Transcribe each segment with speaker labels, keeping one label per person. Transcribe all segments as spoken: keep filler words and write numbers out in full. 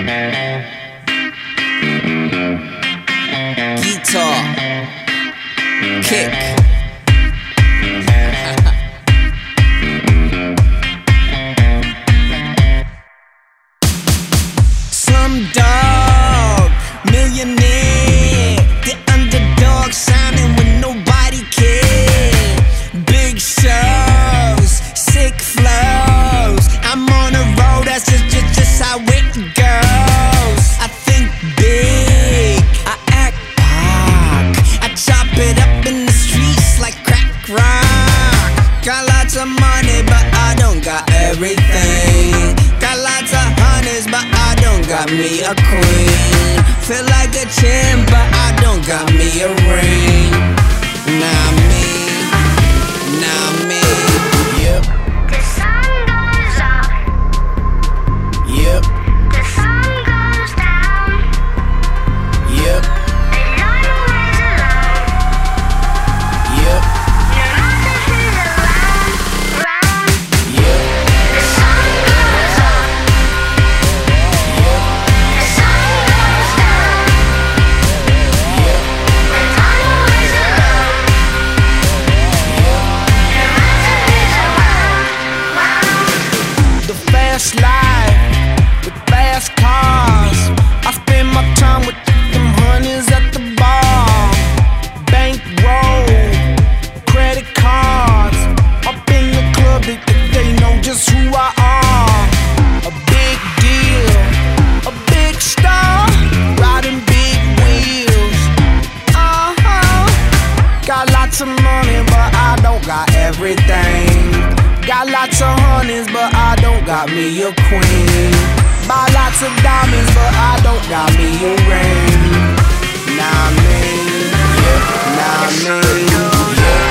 Speaker 1: Guitar, kick. Slumdog, millionaire, the underdog signing when nobody cared. Big shows, sick flows. I'm on a road, that's just, just, just how it goes. I think big, I act pop. I chop it up in the streets like crack rock. Got lots of money, but I don't got everything. Got lots of honeys, but I don't got me a queen. Feel like a champ, but I don't got me a ring. Now me, now me, yep.
Speaker 2: The sun goes up,
Speaker 1: Yep,
Speaker 2: the sun goes down,
Speaker 1: yep,
Speaker 2: and always alone.
Speaker 1: yep,
Speaker 2: No matter who's around, around.
Speaker 1: yep,
Speaker 2: The sun goes up, the sun goes down,
Speaker 1: yep,
Speaker 2: and always alone. No matter who's around, around.
Speaker 3: The fast life with fast cars. I spend my time with them honeys at the bar. Bankroll, credit cards. Up in the club, they, they know just who I are. A big deal, a big star, riding big wheels. Uh huh. Got lots of money, but I don't got everything. Got lots of honeys, but I don't got me a queen. Buy lots of diamonds, but I don't got me a ring. Nah, me, yeah, nah, me, yeah.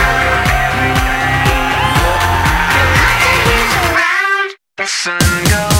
Speaker 2: The sun goes